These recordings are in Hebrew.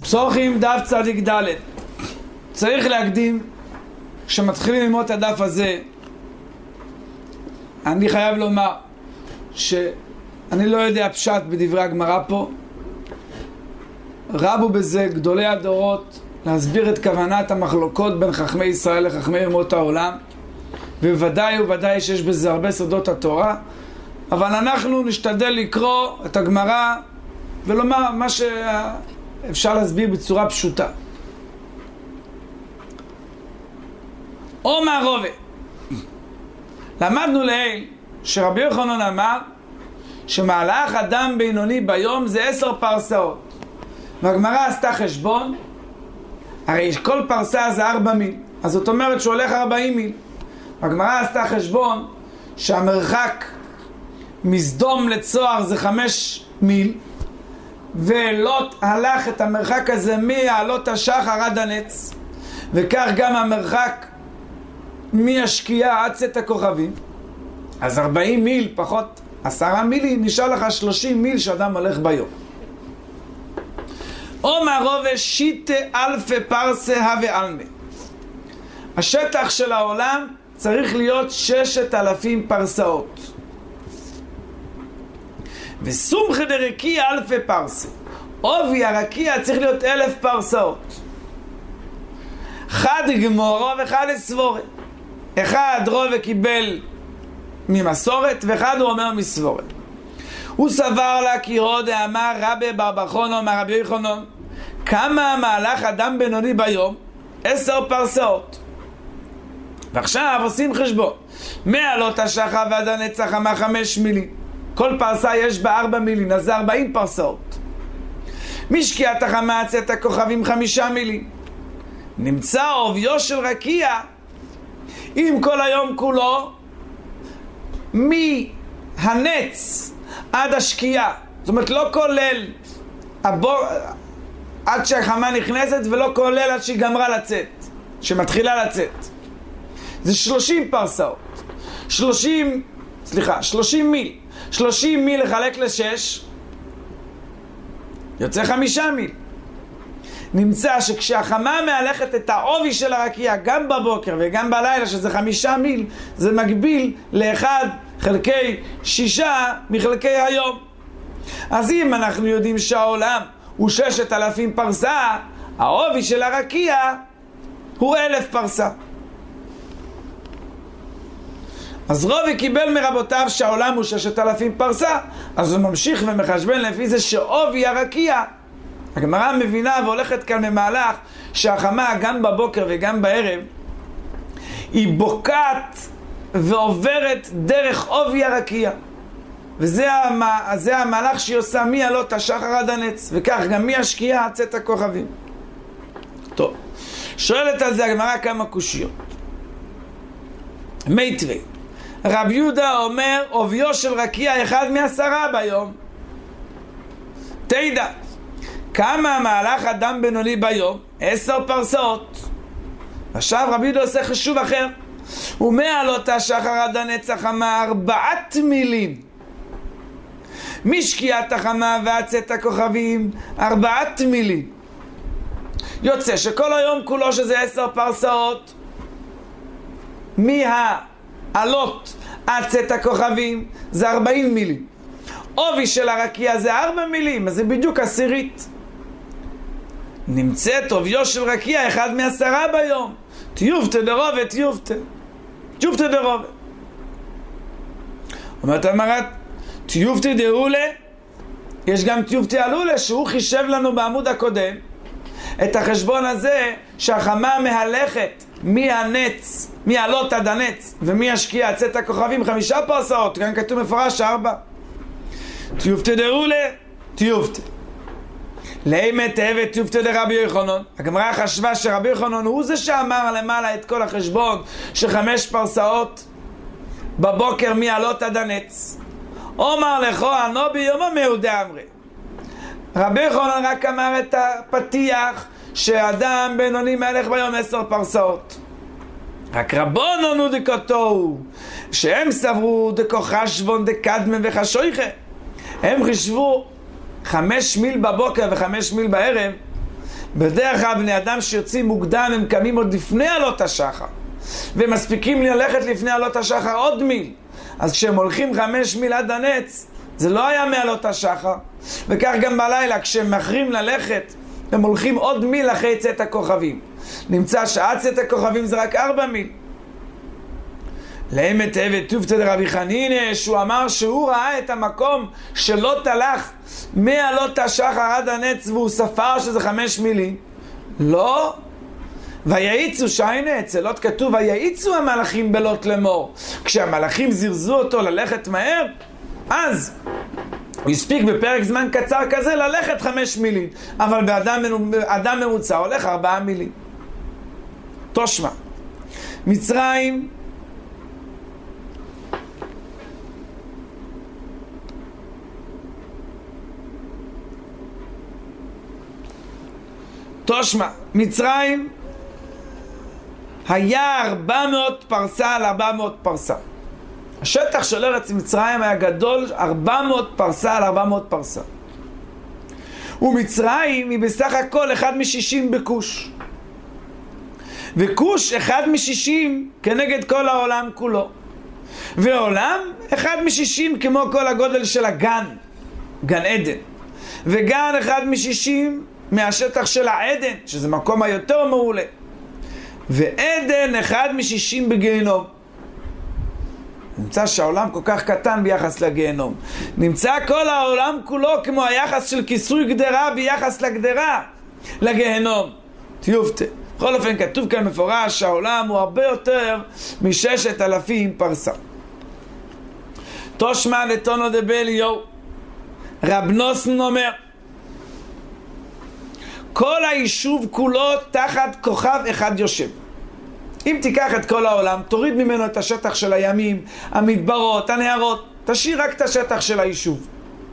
פסוחים דף צדיק ד'. צריך להקדים, כשמתחילים ללמוד את הדף הזה, אני חייב לומר שאני לא יודע פשט בדברי הגמרא פה. רבו בזה גדולי הדורות להסביר את כוונת המחלוקות בין חכמי ישראל לחכמי אומות העולם, ובוודאי ובוודאי שיש בזה הרבה סודות התורה, אבל אנחנו נשתדל לקרוא את הגמרא ולומר מה שאפשר להסביר בצורה פשוטה. אומר רובה, למדנו לעיל שרבי יוחנן אמר שמהלך אדם בינוני ביום זה 10 פרסאות, והגמרא עשתה חשבון, הרי כל פרסה זה 4 מיל, אז זאת אומרת שהוא הולך 40 מיל. הגמרא עשתה חשבון שהמרחק מסדום לצוהר זה 5 מיל, ולוט הלך את המרחק הזה מעלות השחר עד הנץ, וכך גם המרחק מהשקיעה עד צאת הכוכבים. אז 40 מיל פחות 10 מילים, נשאר לך 30 מיל שאדם הולך ביום. אומר רובה שיטה אלפי פרסה ועלמה, השטח של העולם צריך להיות 6,000 פרסאות. וסומכי דרקיע אלפי פרסה, עובי הרקיע צריך להיות 1,000 פרסאות. אחד גמורו ואחד סבורה. אחד רובה קיבל ממסורת ואחד הוא אומר מסבורת. הוא סבר לה כי רודה אמר רבי בר בר חונן אמר רבי יוחנן, כמה מהלך אדם בינוני ביום? 10 פרסאות. ועכשיו עושים חשבון, מעלות השחר ועד הנצח 5 מילים, כל פרסה יש בה 4 מילים, אז זה 40 פרסאות. משקיעת החמה צאת הכוכבים 5 מילים. נמצא עוביו של רקיע עם כל היום כולו מהנץ עד השקיעה, זאת אומרת לא כולל עד שהחמה נכנסת, ולא כולל עד שהיא גמרה לצאת, שמתחילה לצאת. זה 30 פרסאות. 30 מיל. 30 מיל לחלק ל6 יוצא 5 מיל. נמצא שכשהחמה מהלכת את העובי של הרקיע גם בבוקר וגם בלילה, שזה 5 מיל, זה מקביל ל1 חלקי 6 מחלקי היום. אז אם אנחנו יודעים שהעולם הוא 6,000 פרסה, העובי של הרקיע הוא 1,000 פרסה. אז רובי קיבל מרבותיו שהעולם הוא 6,000 פרסה, אז הוא ממשיך ומחשבן לפי זה שעובי הרקיע, הגמרא מבינה והולכת כאן במהלך שהחמה גם בבוקר וגם בערב היא בוקעת ועוברת דרך עובי הרקיע, וזה המהלך שהיא עושה מעלות השחר עד הנץ, וכך גם מהשקיעה עד צאת הכוכבים. טוב, שואלת על זה הגמרא כמה קושיות. מיטווה, רב יהודה אומר עוביו של רקיע 1 מ10 ביום. תדע, כמה מהלך אדם בינוני ביום? 10 פרסאות. עכשיו רב יהודה עושה חישוב אחר, ומעלות השחר עד הנצח 4 מילים. משקיעת החמה ועד צאת הכוכבים 4 מילים. יוצא שכל היום כולו שזה 10 פרסאות, מהעלות עד צאת הכוכבים זה 40 מילים. עובי של הרקיע זה 4 מילים, אז זה בדיוק 10. נמצאת עוביו של רקיע 1 מ10 ביום. תיובתא דרובה, תיובתא דרובה. אומרת המרת, תיובתא דאולה, יש גם תיובתא עלולה, שהוא חישב לנו בעמוד הקודם את החשבון הזה שהחמה מהלכת מהנץ, מעלות עד הנץ, ומהשקיעה צאת הכוכבים 5 פרסאות, כאן כתוב מפורש 4. תיובתא דאולה, תיובתא. לאמת תאבת תיובתא דרבי יוחנן. הגמרא חשבה שרבי יוחנן הוא זה שאמר למעלה את כל החשבון ש5 פרסאות בבוקר מעלות עד הנץ. אומר לכו ענו ביום המהודה אמרי. רבי יוחנן רק אמר את הפתיח שאדם בינוני מהלך ביום 10 פרסאות. רק רבונן ודקותו, שהם סברו דקו חשבון דקדמה וחשויכה, הם חישבו 5 מיל בבוקר ו5 מיל בערב, בדרך כלל בני אדם שיוצאים מוקדם הם קמים עוד לפני עלות השחר, ומספיקים ללכת לפני עלות השחר עוד מיל. אז כשהם הולכים 5 מיל עד הנץ, זה לא היה מעלות השחר. וכך גם בלילה, כשהם מאחרים ללכת, הם הולכים עוד מיל אחרי צאת הכוכבים. נמצא שעד צאת הכוכבים זה רק 4 מיל. לאמת וטובתא דרבי חנינא, שהוא אמר שהוא ראה את המקום שלא תלך מעלות השחר עד הנץ, והוא ספר שזה 5 מילים. לא. ויעיצו שיינה, אצל לוט כתוב ויעיצו המלאכים בלוט לאמור. כשהמלאכים זירזו אותו ללכת מהר, אז הוא הספיק בפרק זמן קצר כזה ללכת 5 מילים, אבל באדם ממוצע הולך 4 מילים. תושמע, מצרים מצרים היה 400 פרסה על 400 פרסה. השטח של ארץ מצרים היה גדול 400 פרסה על 400 פרסה. ומצרים היא בסך הכל 1 מ-60 בכוש. וכוש 1 מ-60 כנגד כל העולם כולו. ועולם 1 מ-60 כמו כל הגודל של הגן, גן עדן. וגן 1 מ-60 מהשטח של העדן, שזה מקום היותר מעולה. ועדן 1 מ-60 בגיהנום. נמצא שהעולם כל כך קטן ביחס לגיהנום. נמצא כל העולם כולו כמו היחס של כיסוי גדרה ביחס לגדרה, לגיהנום. תיובתא. בכל אופן כתוב כאן מפורש שהעולם הוא הרבה יותר מ-6,000 פרסה. תושמע לתונו דבליו, רב נוסן אומר, כל היישוב כולו תחת כוכב אחד יושב. אם תיקח את כל העולם, תוריד ממנו את השטח של הימים, המדברות, הנהרות, תשאיר רק את השטח של היישוב.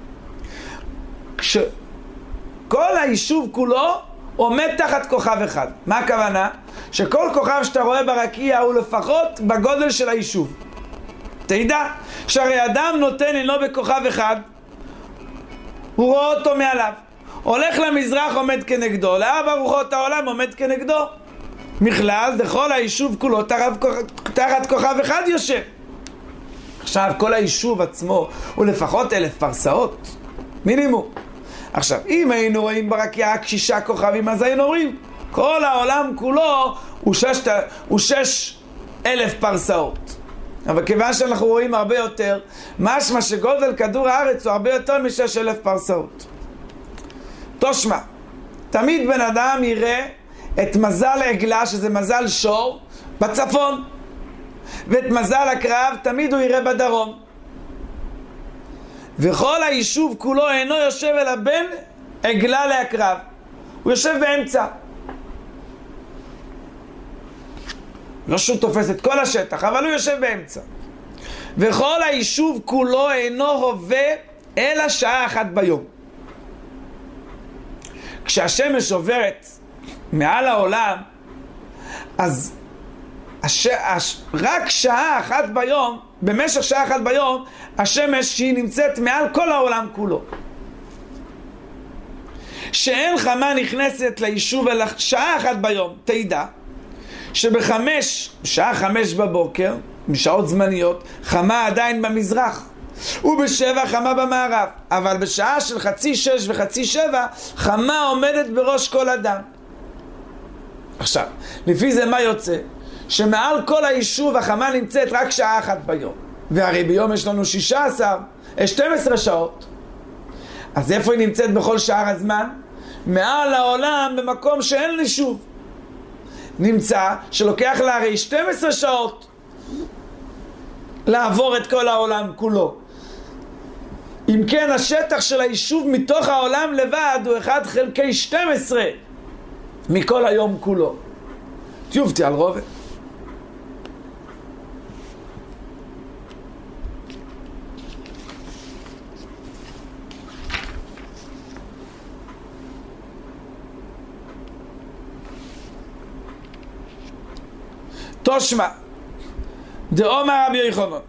כל היישוב כולו עומד תחת כוכב אחד. מה הכוונה? שכל כוכב שאתה רואה ברקיע הוא לפחות בגודל של היישוב. תדע שהרי אדם נותן אינו בכוכב אחד, הוא רואה אותו מעליו. הולך למזרח עומד כנגדו, לארבע רוחות העולם עומד כנגדו. מכלל דכל היישוב כולו תחת כוכב אחד יושב. עכשיו כל היישוב עצמו הוא לפחות 1,000 פרסאות מינימום. עכשיו אם היינו רואים ברקיע 6 כוכבים, אז היינו רואים כל העולם כולו הוא 6,000 פרסאות. אבל כיוון שאנחנו רואים הרבה יותר, משמע שגודל כדור הארץ הוא הרבה יותר מ6,000 פרסאות. תושמע, תמיד בן אדם יראה את מזל עגלה, שזה מזל שור, בצפון, ואת מזל הקרב תמיד הוא יראה בדרום. וכל היישוב כולו אינו יושב אלא בין עגלה להקרב, הוא יושב באמצע. לא שהוא תופס את כל השטח, אבל הוא יושב באמצע. וכל היישוב כולו אינו הווה אלא שעה אחת ביום. כשהשמש עוברת מעל העולם, אז רק שעה אחת ביום, במשך שעה אחת ביום, השמש שהיא נמצאת מעל כל העולם כולו. שאין חמה נכנסת ליישוב אלא שעה אחת ביום. תדע בשעה 5 בבוקר, משעות זמניות, חמה עדיין במזרח, וב7 חמה במערב, אבל בשעה של 5:30 ו5:30 חמה עומדת בראש כל אדם. עכשיו, לפי זה מה יוצא? שמעל כל היישוב החמה נמצאת רק שעה אחת ביום, והרי ביום יש לנו 12 שעות. אז איפה היא נמצאת בכל שאר הזמן? מעל העולם במקום שאין יישוב. נמצא שלוקח לה הרי 12 שעות לעבור את כל העולם כולו. אם כן, השטח של היישוב מתוך העולם לבד הוא 1/12 מכל היום כולו. תיובתי על רובה. תושמע, דאמר רבי יוחנן,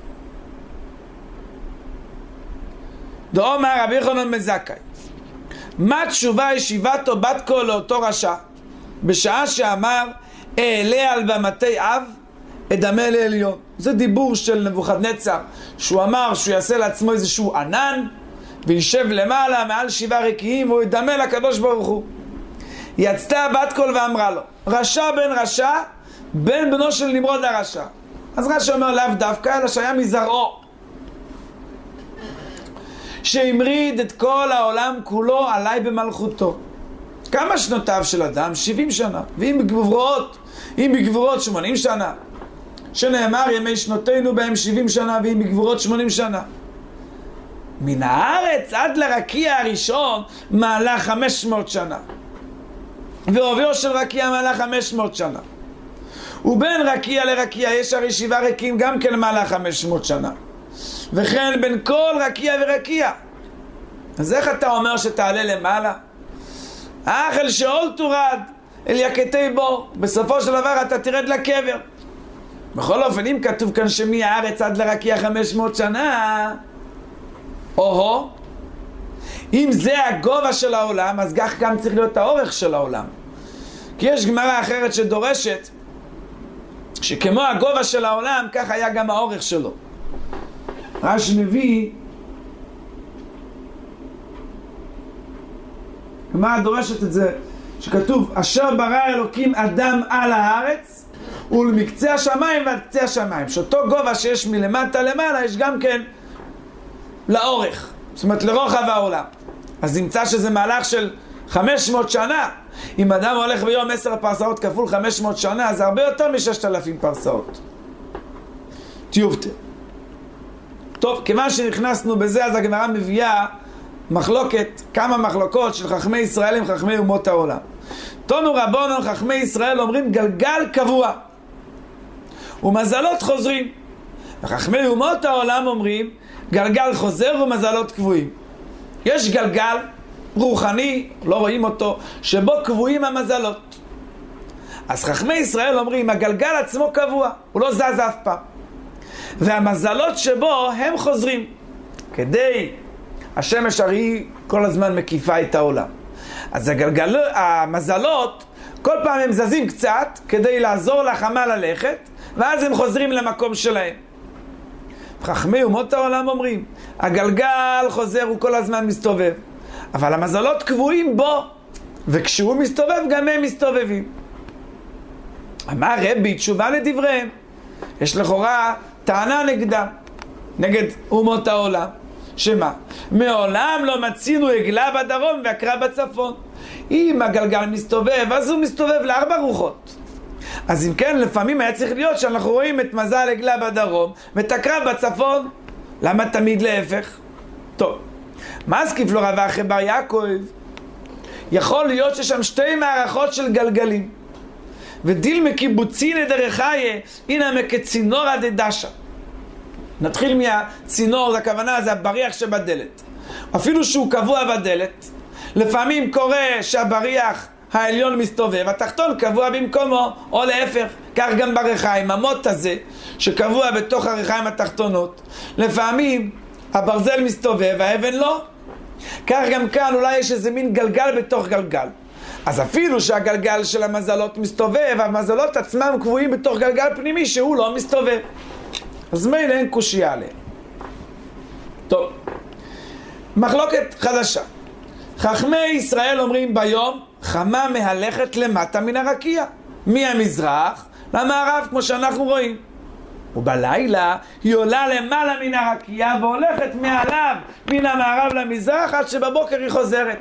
דאמר רבי יוחנן מזכאי, מה תשובה ישיבתו בת קול לאותו רשע? בשעה שאמר אעלה על במתי אב אדמה לעליון. זה דיבור של נבוכדנצר, שהוא אמר שהוא יעשה לעצמו איזשהו ענן וישב למעלה מעל 7 רקיעים והוא ידמה לקדוש ברוך הוא. יצתה בת קול ואמרה לו, רשע בן רשע בן בנו של נמרוד הרשע. אז רשע אומר לאו דווקא, אלא שהיה מזרעו, שהמריד את כל העולם כולו עליי במלכותו. כמה שנותיו של אדם? 70 שנה, ואם בגבורות 80 שנה, שנאמר ימי שנותינו בהם 70 שנה, ואם בגבורות 80 שנה. מן הארץ עד לרקיע הראשון מעלה 500 שנה, ועוביו של רקיע מעלה 500 שנה, ובין רקיע לרקיע יש הרי 7 רקיעים גם כן מעלה 500 שנה, וכן בין כל רקיע ורקיע. אז איך אתה אומר שתעלה למעלה? אך אל שאול תורד אל יקטי בור, בסופו של דבר אתה תרד לקבר. בכל אופן, אם כתוב כאן שמהארץ עד לרקיע 500 שנה, או אם זה הגובה של העולם, אז כך גם צריך להיות האורך של העולם. כי יש גמרא אחרת שדורשת שכמו הגובה של העולם, כך היה גם האורך שלו. רש"י מביא, גמרא דורשת את זה, שכתוב אשר ברא אלוקים אדם על הארץ ולמקצה השמיים ועד קצה השמיים, שאותו גובה שיש מלמטה למעלה יש גם כן לאורך, זאת אומרת לרוחב העולם. אז נמצא שזה מהלך של 500 שנה. אם אדם הולך ביום 10 פרסאות כפול 500 שנה, זה הרבה יותר מ-6,000 פרסאות. תיובטה. טוב, כיוון שנכנסנו בזה, אז הגמרא מביאה מחלוקת, כמה מחלוקות של חכמי ישראל עם חכמי אומות העולם. תונו רבונון, חכמי ישראל אומרים גלגל קבוע ומזלות חוזרים, וחכמי אומות העולם אומרים גלגל חוזר ומזלות קבועים. יש גלגל רוחני, לא רואים אותו, שבו קבועים המזלות. אז חכמי ישראל אומרים הגלגל עצמו קבוע, הוא לא זז אף פעם, והמזלות שבו הם חוזרים, כדי השמש הרי כל הזמן מקיפה את העולם. אז המזלות כל פעם הם זזים קצת כדי לעזור לחמה ללכת, ואז הם חוזרים למקום שלהם. חכמי אומות העולם אומרים הגלגל חוזר, הוא כל הזמן מסתובב, אבל המזלות קבועים בו, וכשהוא מסתובב גם הם מסתובבים. אמר רבי תשובה לדבריהם, יש לכאורה טענה נגדם, נגד אומות העולם, שמה? מעולם לא מצינו עגלה בדרום ועקרה בצפון. אם הגלגל מסתובב, אז הוא מסתובב ל4 רוחות. אז אם כן, לפעמים היה צריך להיות שאנחנו רואים את מזל עגלה בדרום ואת עקרה בצפון. למה תמיד להפך? טוב, מסקיף לו רב אחי בר יעקב, יכול להיות ששם 2 מערכות של גלגלים, ודיל מקיבוצי לדרך חיה הנה מקצינורא דדשא. נתחיל מהצינור, זה הכוונה, זה הבריח שבדלת. אפילו שהוא קבוע בדלת, לפעמים קורה שהבריח העליון מסתובב, התחתון קבוע במקומו, או להפך. כך גם ברחיים, המוט הזה שקבוע בתוך הרחיים התחתונות, לפעמים הברזל מסתובב, האבן לא. כך גם כאן אולי יש איזה מין גלגל בתוך גלגל. אז אפילו שהגלגל של המזלות מסתובב, המזלות עצמם קבועים בתוך גלגל פנימי שהוא לא מסתובב. אז מילא אין קושיה עליהם. טוב, מחלוקת חדשה. חכמי ישראל אומרים ביום חמה מהלכת למטה מן הרקיע, מהמזרח למערב, כמו שאנחנו רואים, ובלילה היא עולה למעלה מן הרקיע והולכת מעליו מן המערב למזרח עד שבבוקר היא חוזרת.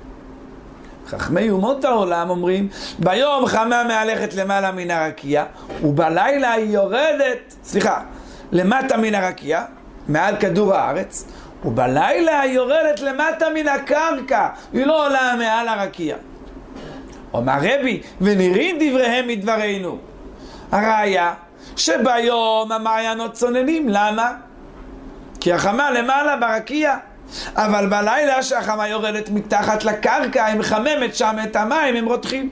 חכמי אומות העולם אומרים ביום חמה מהלכת למעלה מן הרקיע, ובלילה היא יורדת, למטה מן הרקיע, מעל כדור הארץ, ובלילה היא יורדת למטה מן הקרקע, היא לא עולה מעל הרקיע. אומר רבי, ונראים דבריהם מדברינו. הראיה שביום המעיינות צוננים, למה? כי החמה למעלה ברקיע, אבל בלילה שהחמה יורדת מתחת לקרקע, היא מחממת שם את המים, הם רותחים.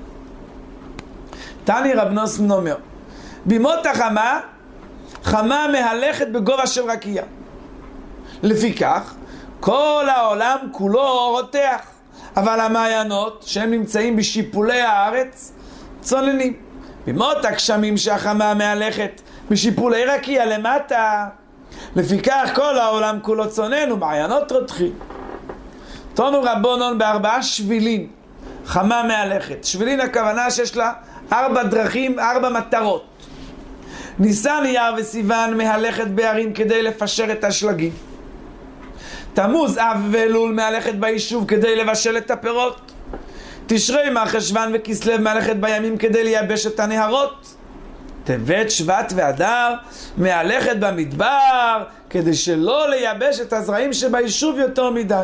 תני רב נוסן אומר, בימות החמה, חמה מהלכת בגובה של רקיע. לפיכך, כל העולם כולו רותח, אבל המעיינות שהם נמצאים בשיפולי הארץ צוננים. במות הגשמים שהחמה מהלכת בשיפולי רקיע למטה, לפיכך כל העולם כולו צונן ומעיינות רותחים. תונו רבונון ב4 שבילים חמה מהלכת. שבילין הכוונה שיש לה 4 דרכים, 4 מטרות. ניסן, אייר וסיוון מהלכת בערים כדי לפשר את השלגים. תמוז, אב ואלול מהלכת ביישוב כדי לבשל את הפירות. תשרי, מרחשוון וכסלו מהלכת בימים כדי לייבש את הנהרות. טבת, שבט ואדר מהלכת במדבר כדי שלא לייבש את הזרעים שביישוב יותר מדי.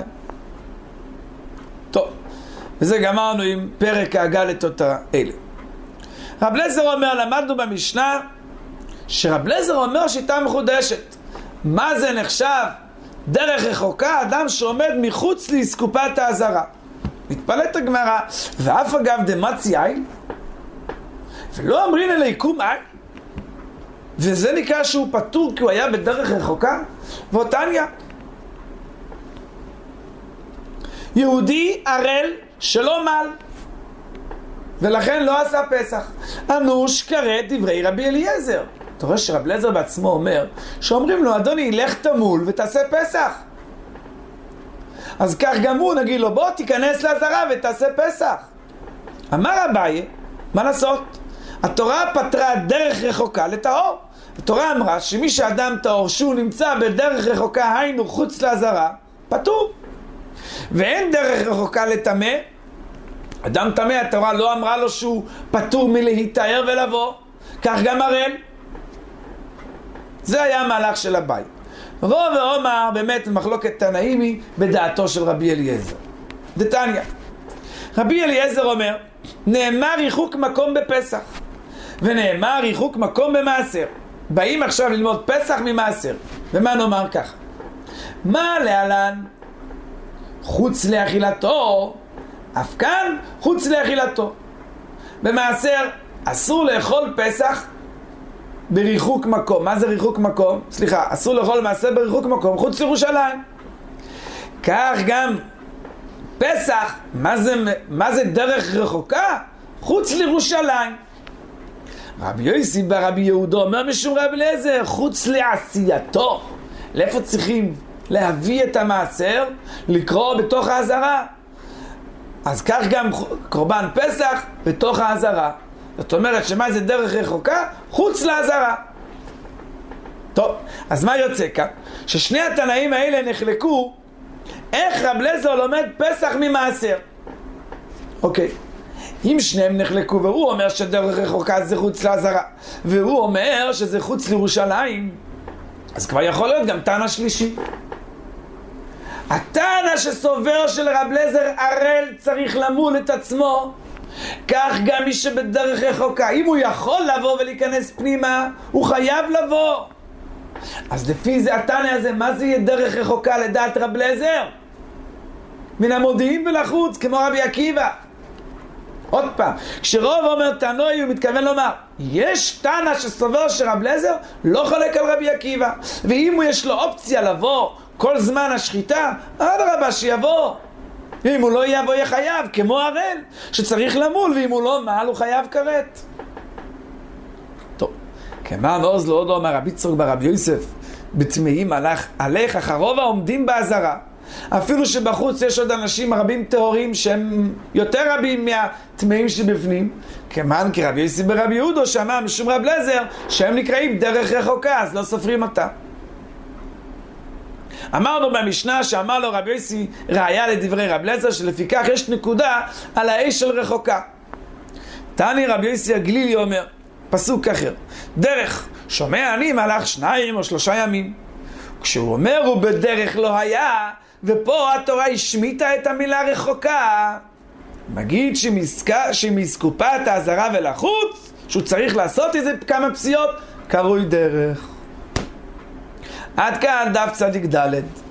טוב, וזה גמרנו עם פרק האגדות האלה. רב אליעזר אומר, למדנו במשנה שרב אליעזר אומר שיטה מחודשת. מה זה נחשב? דרך רחוקה, אדם שעומד מחוץ לאסקופת האזהרה. מתפלאת הגמרא, ואף אגב דמצי עין, ולא אומרים אלא יקום עין, וזה נקרא שהוא פטור כי הוא היה בדרך רחוקה. ואותניה, יהודי ערל שלא מל, ולכן לא עשה פסח. אנוש קראת דברי רבי אליעזר. אתה רואה שרב אליעזר בעצמו אומר, שאומרים לו, אדוני, לך תמול ותעשה פסח. אז כך גם הוא נגיד לו, בוא תיכנס לעזרה ותעשה פסח. אמר אביי, מה לעשות? התורה פתרה דרך רחוקה לטהור. התורה אמרה שמי שאדם טהור שהוא נמצא בדרך רחוקה, היינו חוץ לעזרה, פטור. ואין דרך רחוקה לטמא. אדם טמא, התורה לא אמרה לו שהוא פטור מלהיטהר ולבוא. כך גם ערל. זה היה המהלך של אביי. רוב ואומר באמת מחלוקת תנאימי בדעתו של רבי אליעזר. דתניא, רבי אליעזר אומר, נאמר ריחוק מקום בפסח ונאמר ריחוק מקום במעשר. באים עכשיו ללמוד פסח ממעשר, ומה נאמר כך? מה להלן? חוץ לאכילתו, אף כאן חוץ לאכילתו. במעשר אסור לאכול פסח בריחוק מקום. מה זה ריחוק מקום? סליחה, אסור לאכול מעשר בריחוק מקום חוץ לירושלים. כך גם פסח, מה זה דרך רחוקה? חוץ לירושלים. רבי יוסי ברבי יהודה אומר משום רבי אליעזר, חוץ לעשייתו. לאיפה צריכים להביא את המעשר? לקרוא בתוך העזרה. אז כך גם קורבן פסח בתוך העזרה. זאת אומרת שמה זה דרך רחוקה? חוץ לעזרה. טוב, אז מה יוצא כאן? ששני התנאים האלה נחלקו איך רב אליעזר לומד פסח ממעשר. אוקיי, אם שניהם נחלקו והוא אומר שדרך רחוקה זה חוץ לעזרה והוא אומר שזה חוץ לירושלים, אז כבר יכול להיות גם טענה שלישי. הטענה שסובר של רב אליעזר ערל צריך למול את עצמו, כך גם מי שבדרך רחוקה, אם הוא יכול לבוא ולהיכנס פנימה, הוא חייב לבוא. אז לפי זה הטענה הזה, מה זה יהיה דרך רחוקה לדעת רב אליעזר? מן המודיעין ולחוץ, כמו רבי עקיבא. עוד פעם, כשרוב אומר תנאי הוא מתכוון לומר, יש טענה שסובר שרב אליעזר לא חולק על רבי עקיבא, ואם הוא יש לו אופציה לבוא כל זמן השחיטה, אדרבה שיבוא. אם הוא לא יבוא יהיה חייב, כמו ערל שצריך למול, ואם הוא לא מעל הוא חייב כרת. טוב, כמה ועוז לא עוד אומר רבי צרוק ברבי יוסף, בתמאים עליך אחרוב העומדים בעזרה, אפילו שבחוץ יש עוד אנשים רבים טהורים שהם יותר רבים מהטמאים שבפנים, כמען כי רבי יוסף ברבי יהודה שאמר משום רב אליעזר שהם נקראים דרך רחוקה, אז לא סופרים אותה. אמרנו במשנה שאמר לו רבי יוסי ראיה לדברי רב אליעזר שלפיכך יש נקודה על האש של רחוקה. תני רבי יוסי הגלילי אומר פסוק אחר, דרך שומע אני מהלך 2 או 3 ימים. כשהוא אומר הוא בדרך לא היה, ופה התורה השמיטה את המילה רחוקה, מגיד שמסקופת העזרה ולחוץ שהוא צריך לעשות איזה כמה פסיעות, קרוי דרך. עד כאן דף צדיק ד'.